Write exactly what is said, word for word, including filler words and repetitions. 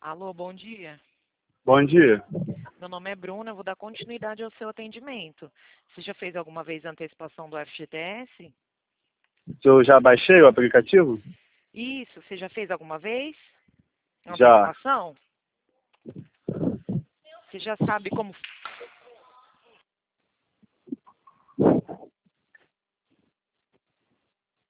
Alô, bom dia. Bom dia. Meu nome é Bruna, eu vou dar continuidade ao seu atendimento. Você já fez alguma vez a antecipação do F G T S? Se eu já baixei o aplicativo? Isso, você já fez alguma vez? Uma Já. antecipação? Você já sabe como